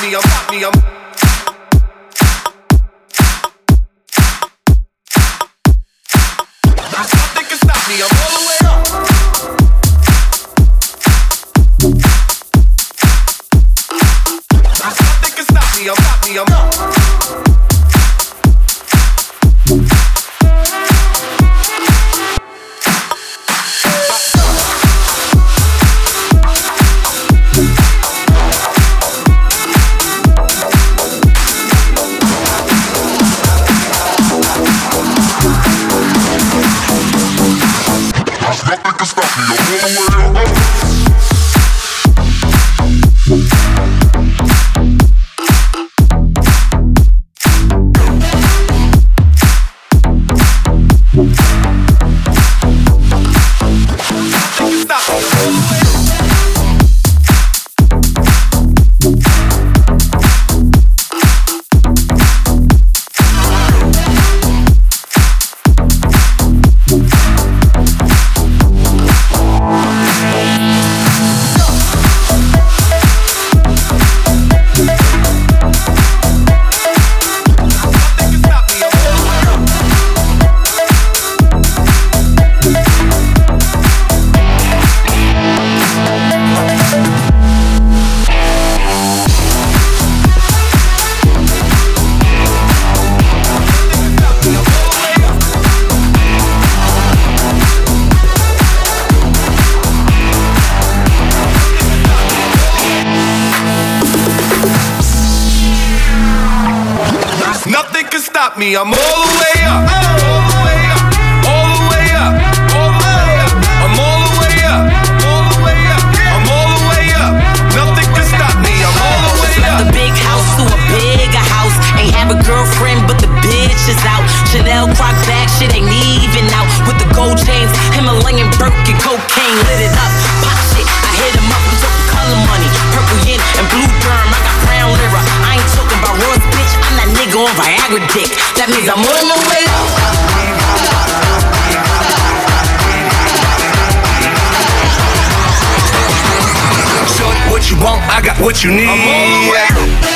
Me, I'm all the way up, all the way up, all the way up, all the way up. I'm all the way up, all the way up, I'm all the way up. Nothing can stop me, I'm all the way up. Left the big house to a bigger house. Ain't have a girlfriend, but the bitch is out. Chanel croc bag, shit ain't even out. With the gold chains, Himalayan Birkin, cocaine lit it up. Pop shit, I hit him up, we talking color money. Purple yin and blue germ, I got brown lira. I ain't talking about Ross, bitch, I'm that nigga on Viagra dick. That means I'm on the way up. Shorty, what you want, I got what you need. I'm all the way up.